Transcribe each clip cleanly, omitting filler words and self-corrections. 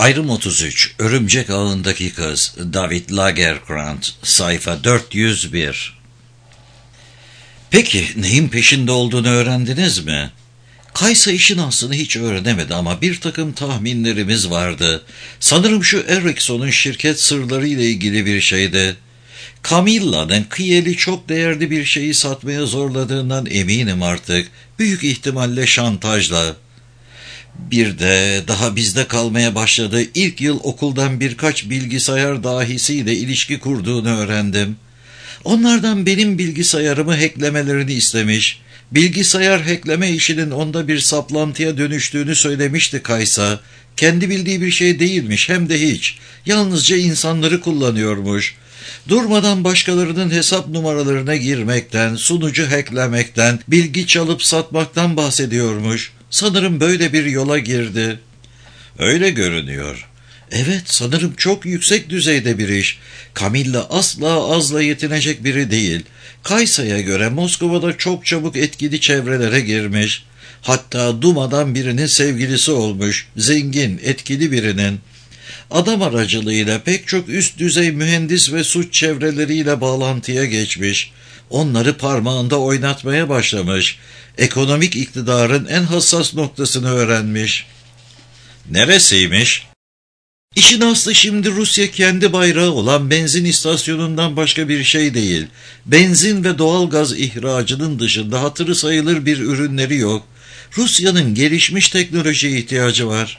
Ayrım 33, Örümcek Ağındaki Kız, David Lagercrantz, sayfa 401. Peki, neyin peşinde olduğunu öğrendiniz mi? Kaysa işin aslını hiç öğrenemedi ama bir takım tahminlerimiz vardı. Sanırım şu Ericsson'un şirket sırları ile ilgili bir şeydi. Camilla'nın Kiel'i çok değerli bir şeyi satmaya zorladığından eminim artık. Büyük ihtimalle şantajla. Bir de daha bizde kalmaya başladığı ilk yıl okuldan birkaç bilgisayar dahisiyle ilişki kurduğunu öğrendim. Onlardan benim bilgisayarımı hacklemelerini istemiş. Bilgisayar hackleme işinin onda bir saplantıya dönüştüğünü söylemişti Kaysa. Kendi bildiği bir şey değilmiş, hem de hiç. Yalnızca insanları kullanıyormuş. Durmadan başkalarının hesap numaralarına girmekten, sunucu hacklemekten, bilgi çalıp satmaktan bahsediyormuş. Sanırım böyle bir yola girdi. Öyle görünüyor. Evet, sanırım çok yüksek düzeyde bir iş. Camilla asla azla yetinecek biri değil. Kaysa'ya göre Moskova'da çok çabuk etkili çevrelere girmiş. Hatta Duma'dan birinin sevgilisi olmuş. Zengin, etkili birinin. Adam aracılığıyla pek çok üst düzey mühendis ve suç çevreleriyle bağlantıya geçmiş. Onları parmağında oynatmaya başlamış. Ekonomik iktidarın en hassas noktasını öğrenmiş. Neresiymiş? İşin aslı şimdi Rusya kendi bayrağı olan benzin istasyonundan başka bir şey değil. Benzin ve doğalgaz ihracının dışında hatırı sayılır bir ürünleri yok. Rusya'nın gelişmiş teknolojiye ihtiyacı var.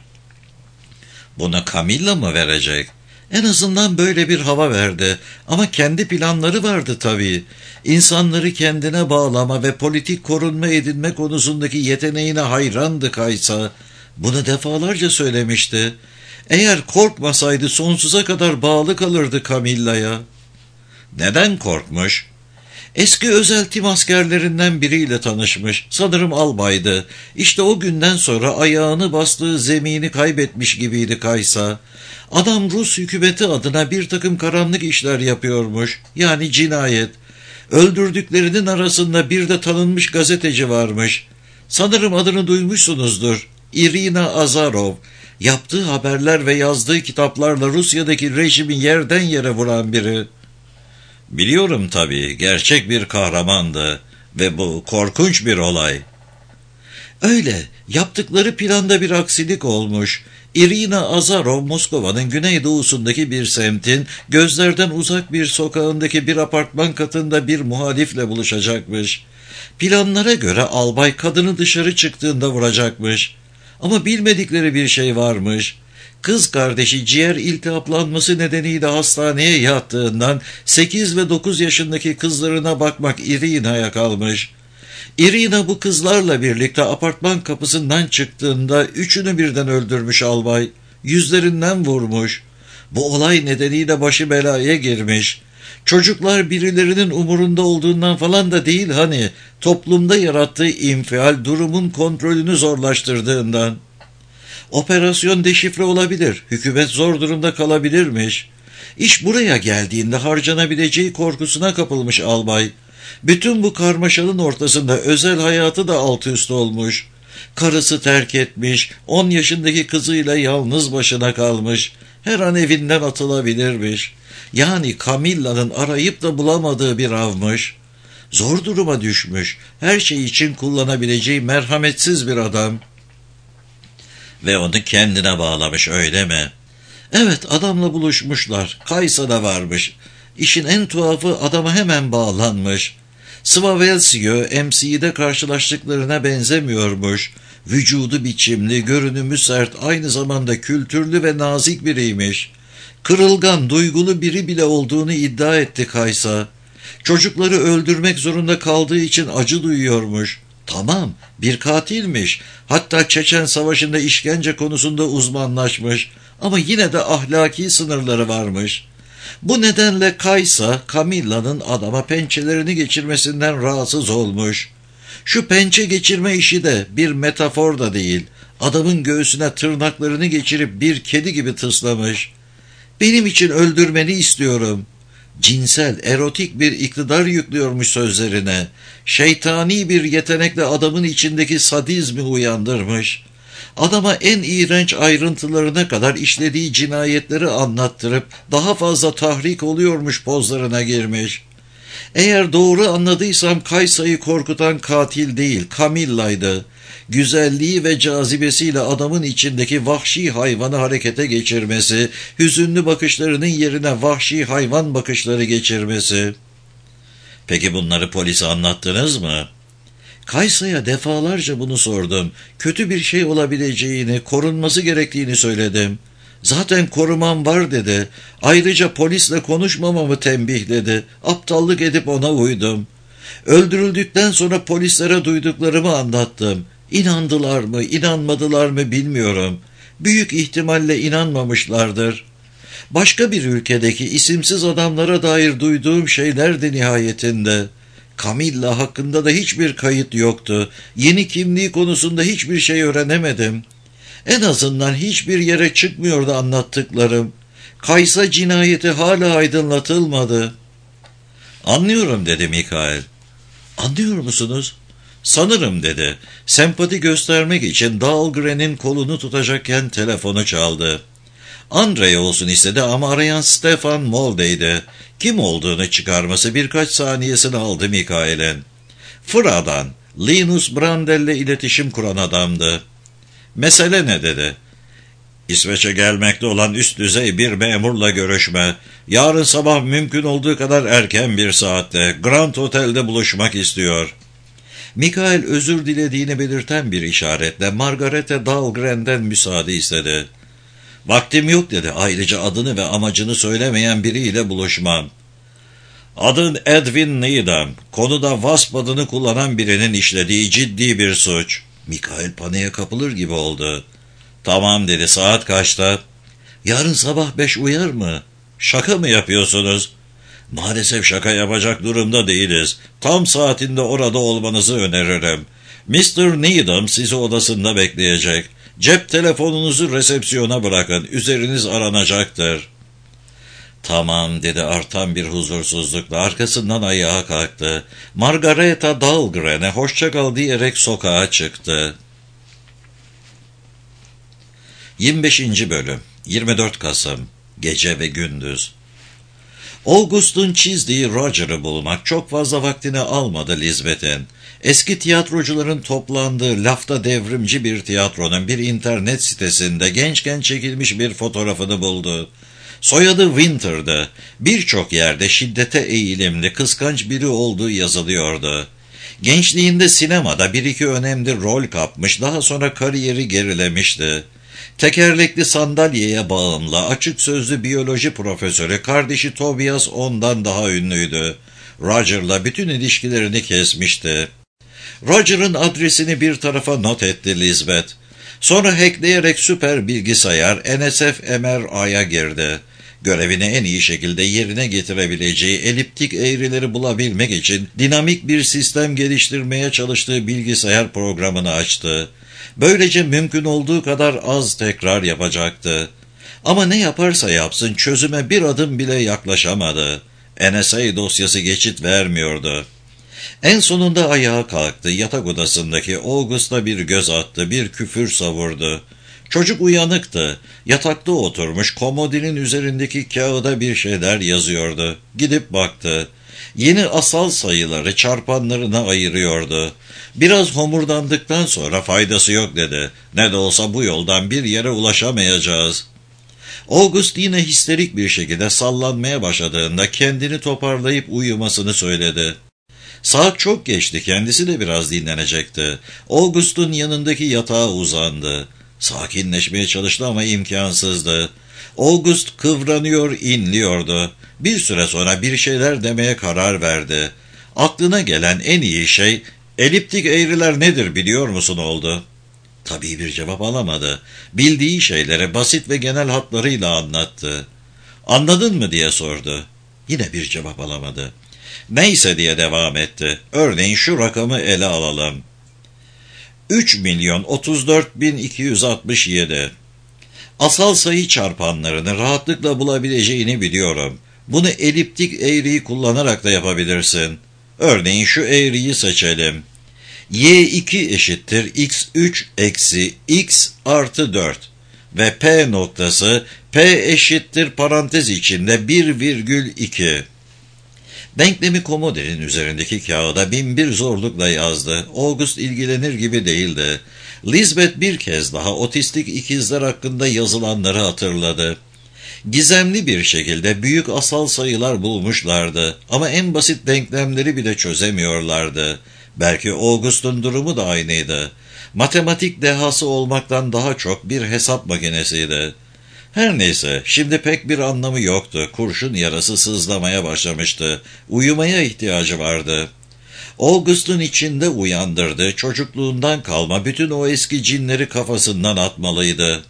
Buna Camilla mı verecek? En azından böyle bir hava verdi. Ama kendi planları vardı tabii. İnsanları kendine bağlama ve politik korunma edinme konusundaki yeteneğine hayrandı Kaysa. Bunu defalarca söylemişti. Eğer korkmasaydı sonsuza kadar bağlı kalırdı Camilla'ya. Neden korkmuş? Eski özel tim askerlerinden biriyle tanışmış. Sanırım albaydı. İşte o günden sonra ayağını bastığı zemini kaybetmiş gibiydi Kaysa. Adam Rus hükümeti adına bir takım karanlık işler yapıyormuş. Yani cinayet. Öldürdüklerinin arasında bir de tanınmış gazeteci varmış. Sanırım adını duymuşsunuzdur. Irina Azarov. Yaptığı haberler ve yazdığı kitaplarla Rusya'daki rejimi yerden yere vuran biri. Biliyorum tabii, gerçek bir kahramandı ve bu korkunç bir olay. Öyle, yaptıkları planda bir aksilik olmuş. Irina Azarov, Moskova'nın güneydoğusundaki bir semtin, gözlerden uzak bir sokağındaki bir apartman katında bir muhalifle buluşacakmış. Planlara göre albay kadını dışarı çıktığında vuracakmış. Ama bilmedikleri bir şey varmış. Kız kardeşi ciğer iltihaplanması nedeniyle hastaneye yattığından 8 ve 9 yaşındaki kızlarına bakmak Irina'ya kalmış. Irina bu kızlarla birlikte apartman kapısından çıktığında üçünü birden öldürmüş albay. Yüzlerinden vurmuş. Bu olay nedeniyle başı belaya girmiş. Çocuklar birilerinin umurunda olduğundan falan da değil hani, toplumda yarattığı infial durumun kontrolünü zorlaştırdığından. Operasyon deşifre olabilir, hükümet zor durumda kalabilirmiş. İş buraya geldiğinde harcanabileceği korkusuna kapılmış albay. Bütün bu karmaşanın ortasında özel hayatı da alt üst olmuş. Karısı terk etmiş, 10 yaşındaki kızıyla yalnız başına kalmış. Her an evinden atılabilirmiş. Yani Camilla'nın arayıp da bulamadığı bir avmış. Zor duruma düşmüş, her şey için kullanabileceği merhametsiz bir adam. Ve onu kendine bağlamış, öyle mi? Evet, adamla buluşmuşlar. Kaysa da varmış. İşin en tuhafı adama hemen bağlanmış. Svavelsiyo MC'de karşılaştıklarına benzemiyormuş. Vücudu biçimli, görünümü sert, aynı zamanda kültürlü ve nazik biriymiş. Kırılgan, duygulu biri bile olduğunu iddia etti Kaysa. Çocukları öldürmek zorunda kaldığı için acı duyuyormuş. Tamam, bir katilmiş. Hatta Çeçen Savaşı'nda işkence konusunda uzmanlaşmış. Ama yine de ahlaki sınırları varmış. Bu nedenle Kaysa, Camilla'nın adama pençelerini geçirmesinden rahatsız olmuş. Şu pençe geçirme işi de bir metafor da değil. Adamın göğsüne tırnaklarını geçirip bir kedi gibi tıslamış. Benim için öldürmeni istiyorum. Cinsel, erotik bir iktidar yüklüyormuş sözlerine. Şeytani bir yetenekle adamın içindeki sadizmi uyandırmış. Adama en iğrenç ayrıntılarına kadar işlediği cinayetleri anlattırıp daha fazla tahrik oluyormuş pozlarına girmiş. Eğer doğru anladıysam Kaysa'yı korkutan katil değil, Camilla'ydı. Güzelliği ve cazibesiyle adamın içindeki vahşi hayvanı harekete geçirmesi, hüzünlü bakışlarının yerine vahşi hayvan bakışları geçirmesi. Peki bunları polise anlattınız mı? Kaysa'ya defalarca bunu sordum. Kötü bir şey olabileceğini, korunması gerektiğini söyledim. Zaten korumam var dedi. Ayrıca polisle konuşmamamı tembihledi. Aptallık edip ona uydum. Öldürüldükten sonra polislere duyduklarımı anlattım. İnandılar mı, inanmadılar mı bilmiyorum. Büyük ihtimalle inanmamışlardır. Başka bir ülkedeki isimsiz adamlara dair duyduğum şeylerdi nihayetinde. Camilla hakkında da hiçbir kayıt yoktu. Yeni kimliği konusunda hiçbir şey öğrenemedim. En azından hiçbir yere çıkmıyordu anlattıklarım. Kaysa cinayeti hala aydınlatılmadı. Anlıyorum dedi Mikael. Anlıyor musunuz? Sanırım dedi. Sempati göstermek için Dahlgren'in kolunu tutacakken telefonu çaldı. Andrei olsun istedi ama arayan Stefan Molde'ydi. Kim olduğunu çıkarması birkaç saniyesini aldı Mikael'in. Fıra'dan, Linus Brandel'le iletişim kuran adamdı. Mesele ne dedi? İsveç'e gelmekte olan üst düzey bir memurla görüşme. Yarın sabah mümkün olduğu kadar erken bir saatte Grand Hotel'de buluşmak istiyor. Mikael özür dilediğini belirten bir işaretle Margarete Dahlgren'den müsaade istedi. Vaktim yok dedi. Ayrıca adını ve amacını söylemeyen biriyle buluşmam. Adın Edwin Needham. Konuda Wasp adını kullanan birinin işlediği ciddi bir suç. Mikael paniğe kapılır gibi oldu. Tamam dedi. Saat kaçta? Yarın sabah 5 uyar mı? Şaka mı yapıyorsunuz? Maalesef şaka yapacak durumda değiliz. Tam saatinde orada olmanızı öneririm. Mr. Needham sizi odasında bekleyecek. Cep telefonunuzu resepsiyona bırakın. Üzeriniz aranacaktır. Tamam dedi artan bir huzursuzlukla. Arkasından ayağa kalktı. Margareta Dahlgren'e hoşça kal diyerek sokağa çıktı. 25. Bölüm 24 Kasım Gece ve Gündüz. August'un çizdiği Roger'ı bulmak çok fazla vaktini almadı Lisbeth'in. Eski tiyatrocuların toplandığı lafta devrimci bir tiyatronun bir internet sitesinde gençken çekilmiş bir fotoğrafını buldu. Soyadı Winter'dı. Birçok yerde şiddete eğilimli, kıskanç biri olduğu yazılıyordu. Gençliğinde sinemada bir iki önemli rol kapmış, daha sonra kariyeri gerilemişti. Tekerlekli sandalyeye bağımlı, açık sözlü biyoloji profesörü kardeşi Tobias ondan daha ünlüydü. Roger'la bütün ilişkilerini kesmişti. Roger'ın adresini bir tarafa not etti Lisbeth. Sonra hackleyerek süper bilgisayar NSF-MRI'ya girdi. Görevini en iyi şekilde yerine getirebileceği eliptik eğrileri bulabilmek için dinamik bir sistem geliştirmeye çalıştığı bilgisayar programını açtı. Böylece mümkün olduğu kadar az tekrar yapacaktı. Ama ne yaparsa yapsın çözüme bir adım bile yaklaşamadı. NSA dosyası geçit vermiyordu. En sonunda ayağa kalktı, yatak odasındaki August'a bir göz attı, bir küfür savurdu. Çocuk uyanıktı, yatakta oturmuş, komodinin üzerindeki kağıda bir şeyler yazıyordu. Gidip baktı. Yeni asal sayıları çarpanlarına ayırıyordu. Biraz homurdandıktan sonra faydası yok dedi. Ne de olsa bu yoldan bir yere ulaşamayacağız. August yine histerik bir şekilde sallanmaya başladığında kendini toparlayıp uyumasını söyledi. Saat çok geçti, kendisi de biraz dinlenecekti. August'un yanındaki yatağa uzandı. Sakinleşmeye çalıştı ama imkansızdı. August kıvranıyor, inliyordu. Bir süre sonra bir şeyler demeye karar verdi. Aklına gelen en iyi şey, eliptik eğriler nedir biliyor musun oldu. Tabii bir cevap alamadı. Bildiği şeyleri basit ve genel hatlarıyla anlattı. Anladın mı diye sordu. Yine bir cevap alamadı. Neyse diye devam etti. Örneğin şu rakamı ele alalım. 3.034.267. Asal sayı çarpanlarını rahatlıkla bulabileceğini biliyorum. Bunu eliptik eğriyi kullanarak da yapabilirsin. Örneğin şu eğriyi seçelim. y2 eşittir x3 eksi x artı 4 ve p noktası p eşittir parantez içinde 1,2. Denklemi komodinin üzerindeki kağıda binbir zorlukla yazdı. August ilgilenir gibi değildi. Lisbeth bir kez daha otistik ikizler hakkında yazılanları hatırladı. Gizemli bir şekilde büyük asal sayılar bulmuşlardı ama en basit denklemleri bile çözemiyorlardı. Belki August'un durumu da aynıydı. Matematik dehası olmaktan daha çok bir hesap makinesiydi. Her neyse, şimdi pek bir anlamı yoktu. Kurşun yarası sızlamaya başlamıştı. Uyumaya ihtiyacı vardı. August'un içinde uyandırdı. Çocukluğundan kalma bütün o eski cinleri kafasından atmalıydı.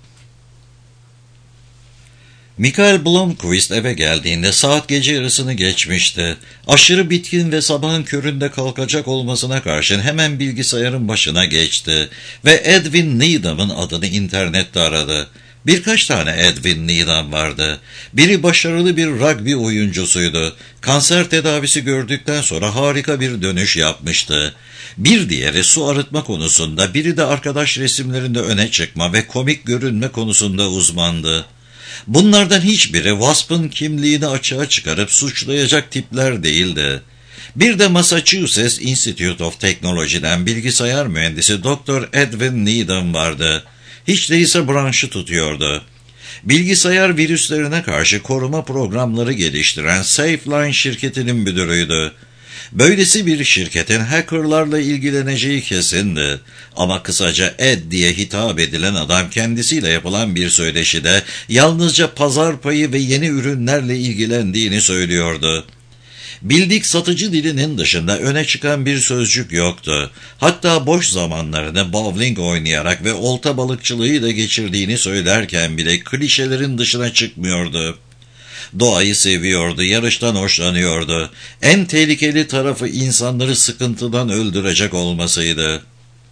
Michael Blomqvist eve geldiğinde saat gece yarısını geçmişti. Aşırı bitkin ve sabahın köründe kalkacak olmasına karşın hemen bilgisayarın başına geçti ve Edwin Needham'ın adını internette aradı. Birkaç tane Edwin Needham vardı. Biri başarılı bir rugby oyuncusuydu. Kanser tedavisi gördükten sonra harika bir dönüş yapmıştı. Bir diğeri su arıtma konusunda, biri de arkadaş resimlerinde öne çıkma ve komik görünme konusunda uzmandı. Bunlardan hiçbiri Wasp'ın kimliğini açığa çıkarıp suçlayacak tipler değildi. Bir de Massachusetts Institute of Technology'den bilgisayar mühendisi Dr. Edwin Needham vardı. Hiç değilse branşı tutuyordu. Bilgisayar virüslerine karşı koruma programları geliştiren SafeLine şirketinin müdürüydü. Böylesi bir şirketin hackerlarla ilgileneceği kesindi. Ama kısaca Ed diye hitap edilen adam kendisiyle yapılan bir söyleşide yalnızca pazar payı ve yeni ürünlerle ilgilendiğini söylüyordu. Bildik satıcı dilinin dışında öne çıkan bir sözcük yoktu. Hatta boş zamanlarını bowling oynayarak ve olta balıkçılığıyla geçirdiğini söylerken bile klişelerin dışına çıkmıyordu. Doğayı seviyordu, yarıştan hoşlanıyordu. En tehlikeli tarafı insanları sıkıntıdan öldürecek olmasıydı.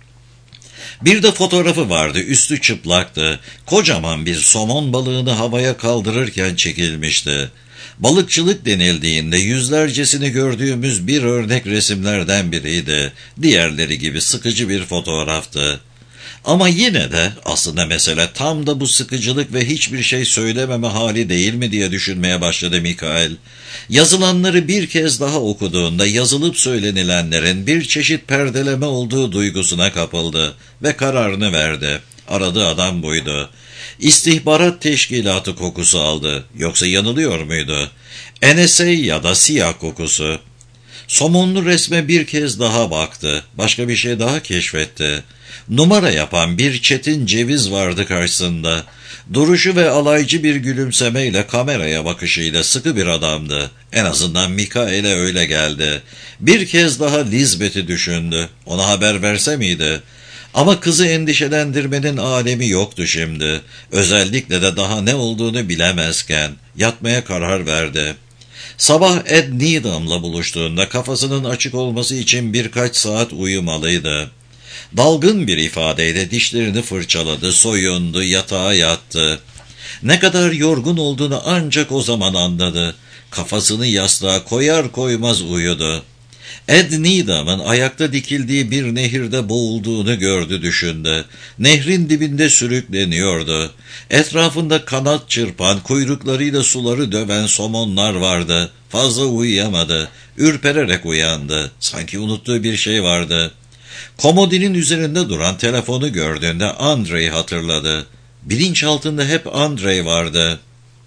Bir de fotoğrafı vardı, üstü çıplaktı. Kocaman bir somon balığını havaya kaldırırken çekilmişti. Balıkçılık denildiğinde yüzlercesini gördüğümüz bir örnek resimlerden biriydi. Diğerleri gibi sıkıcı bir fotoğraftı. Ama yine de aslında mesele tam da bu sıkıcılık ve hiçbir şey söylememe hali değil mi diye düşünmeye başladı Michael. Yazılanları bir kez daha okuduğunda yazılıp söylenilenlerin bir çeşit perdeleme olduğu duygusuna kapıldı ve kararını verdi. Aradığı adam buydu. İstihbarat teşkilatı kokusu aldı. Yoksa yanılıyor muydu? NSA ya da siyah kokusu. Somonlu resme bir kez daha baktı. Başka bir şey daha keşfetti. Numara yapan bir çetin ceviz vardı karşısında. Duruşu ve alaycı bir gülümsemeyle kameraya bakışıyla sıkı bir adamdı. En azından Mikael'e öyle geldi. Bir kez daha Lisbeth'i düşündü. Ona haber verse miydi? Ama kızı endişelendirmenin alemi yoktu şimdi. Özellikle de daha ne olduğunu bilemezken yatmaya karar verdi. Sabah Ed Needham'la buluştuğunda kafasının açık olması için birkaç saat uyumalıydı. Dalgın bir ifadeyle dişlerini fırçaladı, soyundu, yatağa yattı. Ne kadar yorgun olduğunu ancak o zaman anladı. Kafasını yastığa koyar koymaz uyudu. Ed Needham'ın ayakta dikildiği bir nehirde boğulduğunu gördü, düşündü. Nehrin dibinde sürükleniyordu. Etrafında kanat çırpan, kuyruklarıyla suları döven somonlar vardı. Fazla uyuyamadı. Ürpererek uyandı. Sanki unuttuğu bir şey vardı. Komodinin üzerinde duran telefonu gördüğünde Andrei'yi hatırladı. Bilinçaltında hep Andrei vardı.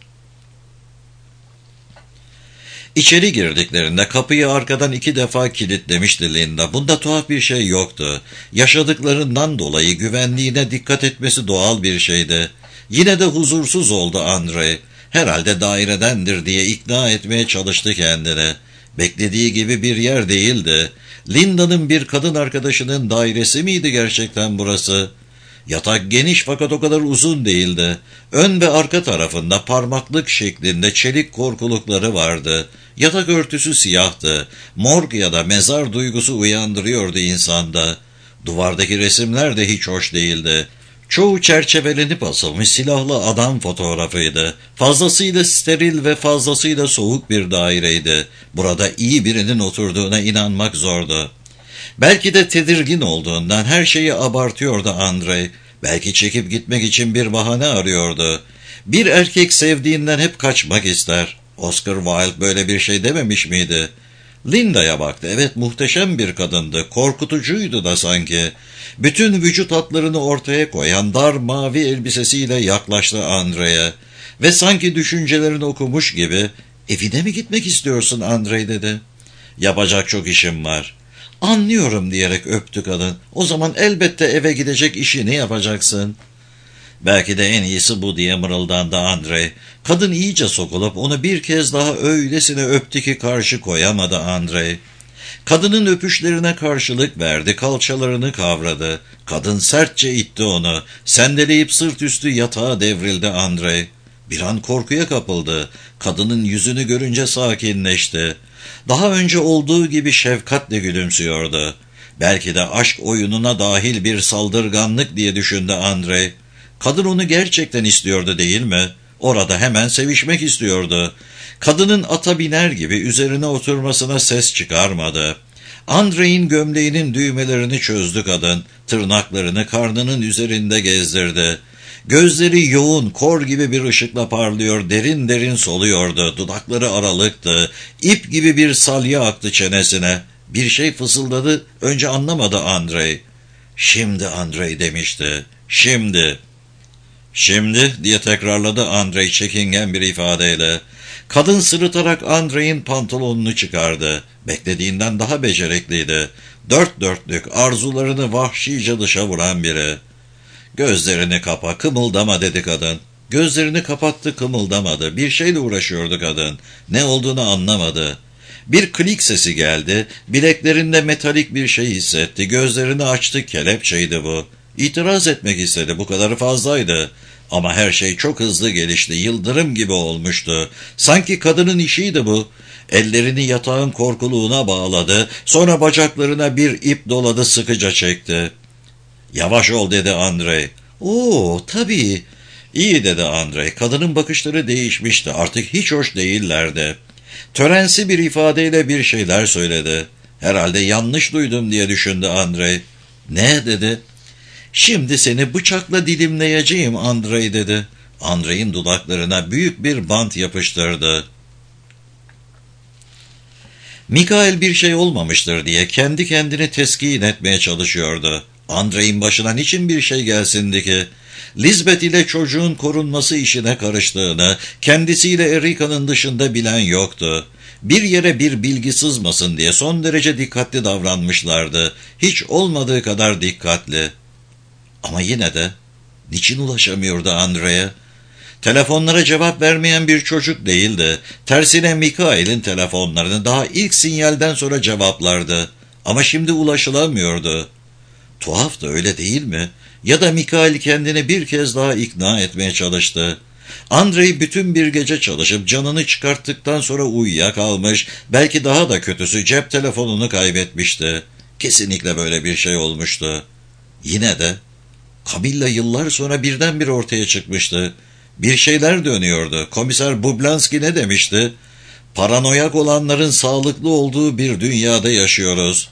İçeri girdiklerinde kapıyı arkadan 2 defa kilitlemişti Linda. Bunda tuhaf bir şey yoktu. Yaşadıklarından dolayı güvenliğine dikkat etmesi doğal bir şeydi. Yine de huzursuz oldu Andrei. Herhalde dairedendir diye ikna etmeye çalıştı kendini. Beklediği gibi bir yer değildi. Linda'nın bir kadın arkadaşının dairesi miydi gerçekten burası? Yatak geniş fakat o kadar uzun değildi. Ön ve arka tarafında parmaklık şeklinde çelik korkulukları vardı. Yatak örtüsü siyahtı. Morg ya da mezar duygusu uyandırıyordu insanda. Duvardaki resimler de hiç hoş değildi. Çoğu çerçevelenip asılmış silahlı adam fotoğrafıydı. Fazlasıyla steril ve fazlasıyla soğuk bir daireydi. Burada iyi birinin oturduğuna inanmak zordu. Belki de tedirgin olduğundan her şeyi abartıyordu Andrei. Belki çekip gitmek için bir bahane arıyordu. Bir erkek sevdiğinden hep kaçmak ister. Oscar Wilde böyle bir şey dememiş miydi? Linda'ya baktı. Evet, muhteşem bir kadındı. Korkutucuydu da sanki. Bütün vücut hatlarını ortaya koyan dar mavi elbisesiyle yaklaştı Andrei'ye. Ve sanki düşüncelerini okumuş gibi, "Evine mi gitmek istiyorsun Andrei?" dedi. "Yapacak çok işim var." "Anlıyorum," diyerek öptü kadın. "O zaman elbette eve gidecek işini yapacaksın." "Belki de en iyisi bu," diye mırıldandı Andrei. Kadın iyice sokulup onu bir kez daha öylesine öptü ki karşı koyamadı Andrei. Kadının öpüşlerine karşılık verdi, kalçalarını kavradı. Kadın sertçe itti onu. Sendeleyip sırt üstü yatağa devrildi Andrei. Bir an korkuya kapıldı. Kadının yüzünü görünce sakinleşti. Daha önce olduğu gibi şefkatle gülümsüyordu. Belki de aşk oyununa dahil bir saldırganlık diye düşündü Andrei. Kadın onu gerçekten istiyordu değil mi? Orada hemen sevişmek istiyordu. Kadının ata biner gibi üzerine oturmasına ses çıkarmadı. Andrei'nin gömleğinin düğmelerini çözdü kadın. Tırnaklarını karnının üzerinde gezdirdi. Gözleri yoğun, kor gibi bir ışıkla parlıyor, derin derin soluyordu. Dudakları aralıktı. İp gibi bir salya aktı çenesine. Bir şey fısıldadı, önce anlamadı Andrei. "Şimdi Andrei," demişti. "Şimdi." "Şimdi," diye tekrarladı Andrei çekingen bir ifadeyle. Kadın sırıtarak Andrei'nin pantolonunu çıkardı. Beklediğinden daha becerikliydi. Dört dörtlük, arzularını vahşice dışa vuran biri. "Gözlerini kapa, kımıldama," dedi kadın. Gözlerini kapattı, kımıldamadı. Bir şeyle uğraşıyordu kadın. Ne olduğunu anlamadı. Bir klik sesi geldi. Bileklerinde metalik bir şey hissetti. Gözlerini açtı, kelepçeydi bu. İtiraz etmek istedi, bu kadarı fazlaydı. Ama her şey çok hızlı gelişti, yıldırım gibi olmuştu. Sanki kadının işiydi bu. Ellerini yatağın korkuluğuna bağladı, sonra bacaklarına bir ip doladı, sıkıca çekti. "Yavaş ol," dedi Andrei. "Oo, tabii." "İyi," dedi Andrei. Kadının bakışları değişmişti, artık hiç hoş değillerdi. Törensi bir ifadeyle bir şeyler söyledi. "Herhalde yanlış duydum," diye düşündü Andrei. "Ne?" dedi. "Şimdi seni bıçakla dilimleyeceğim Andrei," dedi. Andrei'nin dudaklarına büyük bir bant yapıştırdı. Mikael bir şey olmamıştır diye kendi kendini teskin etmeye çalışıyordu. Andrei'nin başına niçin bir şey gelsindi ki? Lisbeth ile çocuğun korunması işine karıştığını, kendisiyle Erika'nın dışında bilen yoktu. Bir yere bir bilgi sızmasın diye son derece dikkatli davranmışlardı. Hiç olmadığı kadar dikkatli. Ama yine de niçin ulaşamıyordu Andrei'ye? Telefonlara cevap vermeyen bir çocuk değildi. Tersine Mikael'in telefonlarını daha ilk sinyalden sonra cevaplardı. Ama şimdi ulaşılamıyordu. Tuhaf da, öyle değil mi? Ya da Mikael kendini bir kez daha ikna etmeye çalıştı. Andrei bütün bir gece çalışıp canını çıkarttıktan sonra uyuyakalmış, belki daha da kötüsü cep telefonunu kaybetmişti. Kesinlikle böyle bir şey olmuştu. Yine de Camilla yıllar sonra birdenbire ortaya çıkmıştı. Bir şeyler dönüyordu. Komiser Bublanski ne demişti? "Paranoyak olanların sağlıklı olduğu bir dünyada yaşıyoruz."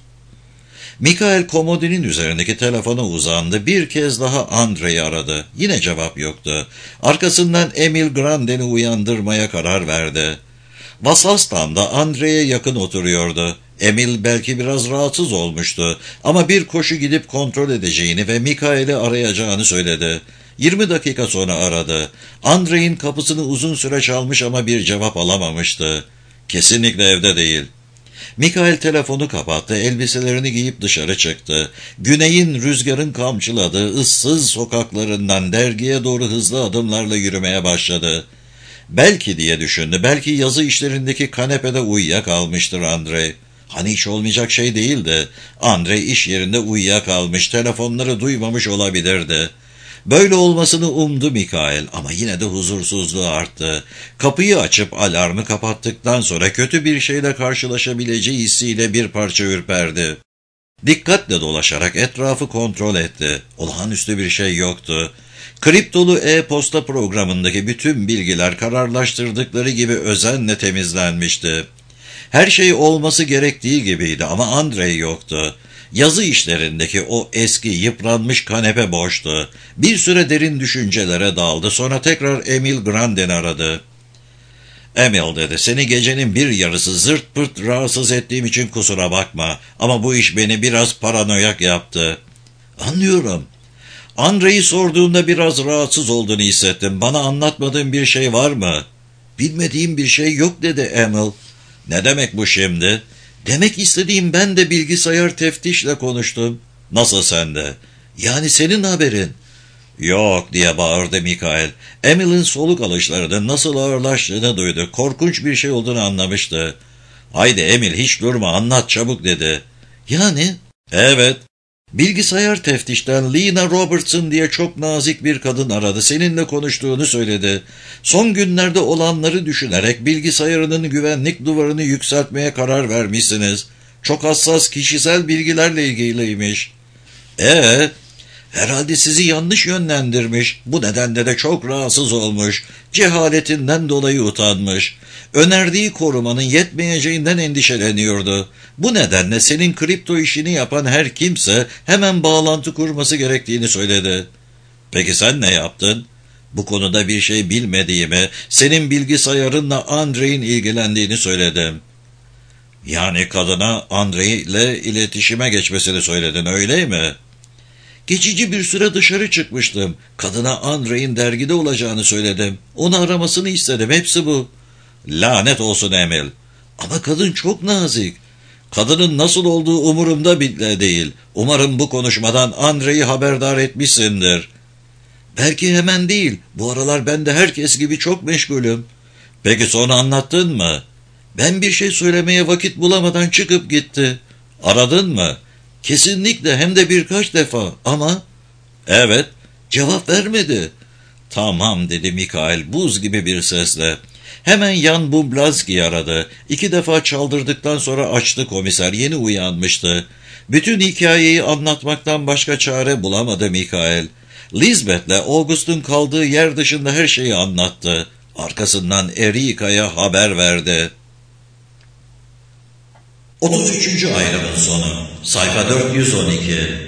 Mikael komodinin üzerindeki telefona uzandı. Bir kez daha Andrei'yi aradı. Yine cevap yoktu. Arkasından Emil Granden'i uyandırmaya karar verdi. Vasastan da Andrei'ye yakın oturuyordu. Emil belki biraz rahatsız olmuştu ama bir koşu gidip kontrol edeceğini ve Mikael'i arayacağını söyledi. 20 dakika sonra aradı. Andrei'nin kapısını uzun süre çalmış ama bir cevap alamamıştı. Kesinlikle evde değil. Mikael telefonu kapattı, elbiselerini giyip dışarı çıktı. Güneyin, rüzgarın kamçıladığı ıssız sokaklarından dergiye doğru hızlı adımlarla yürümeye başladı. Belki diye düşündü, belki yazı işlerindeki kanepede uyuyakalmıştır Andrei. Hani hiç olmayacak şey değildi. Andrei iş yerinde uyuyakalmış, telefonları duymamış olabilirdi. Böyle olmasını umdu Mikael ama yine de huzursuzluğu arttı. Kapıyı açıp alarmı kapattıktan sonra kötü bir şeyle karşılaşabileceği hissiyle bir parça ürperdi. Dikkatle dolaşarak etrafı kontrol etti. Olağanüstü bir şey yoktu. Kriptolu e-posta programındaki bütün bilgiler kararlaştırdıkları gibi özenle temizlenmişti. Her şey olması gerektiği gibiydi ama Andrei yoktu. Yazı işlerindeki o eski yıpranmış kanepe boştu. Bir süre derin düşüncelere daldı. Sonra tekrar Emil Grandin'i aradı. Emil dedi, seni gecenin bir yarısı zırt pırt rahatsız ettiğim için kusura bakma. Ama bu iş beni biraz paranoyak yaptı. Anlıyorum. Andrei'yi sorduğunda biraz rahatsız olduğunu hissettim. Bana anlatmadığın bir şey var mı? Bilmediğim bir şey yok dedi Emil. Ne demek bu şimdi? Demek istediğim, ben de bilgisayar teftişle konuştum. Nasıl sende? Yani senin haberin. Yok diye bağırdı Mikael. Emil'in soluk alışlarının nasıl ağırlaştığını duydu. Korkunç bir şey olduğunu anlamıştı. Haydi Emil, hiç durma, anlat çabuk dedi. Yani? Evet. Bilgisayar teftişten Lena Robertson diye çok nazik bir kadın aradı. Seninle konuştuğunu söyledi. Son günlerde olanları düşünerek bilgisayarının güvenlik duvarını yükseltmeye karar vermişsiniz. Çok hassas kişisel bilgilerle ilgiliymiş. Herhalde sizi yanlış yönlendirmiş. Bu nedenle de çok rahatsız olmuş. Cehaletinden dolayı utanmış. Önerdiği korumanın yetmeyeceğinden endişeleniyordu. Bu nedenle senin kripto işini yapan her kimse hemen bağlantı kurması gerektiğini söyledi. Peki sen ne yaptın? Bu konuda bir şey bilmediğimi, senin bilgisayarınla Andrei'in ilgilendiğini söyledim. Yani kadına Andrei ile iletişime geçmesini söyledin, öyle mi? Geçici bir süre dışarı çıkmıştım. Kadına Andrei'in dergide olacağını söyledim. Onu aramasını istedim. Hepsi bu. Lanet olsun Emil. Ama kadın çok nazik. Kadının nasıl olduğu umurumda bile değil. Umarım bu konuşmadan Andrei'yi haberdar etmişsindir. Belki hemen değil. Bu aralar ben de herkes gibi çok meşgulüm. Peki sonra anlattın mı? Ben bir şey söylemeye vakit bulamadan çıkıp gitti. Aradın mı? Kesinlikle, hem de birkaç defa, ama... Evet, cevap vermedi. Tamam dedi Mikael buz gibi bir sesle. Hemen Jan Bublanski'yi aradı. 2 defa çaldırdıktan sonra açtı komiser, yeni uyanmıştı. Bütün hikayeyi anlatmaktan başka çare bulamadı Mikael. Lisbeth'le August'un kaldığı yer dışında her şeyi anlattı. Arkasından Erika'ya haber verdi. 33. ayrımın sonu. Sayfa 412.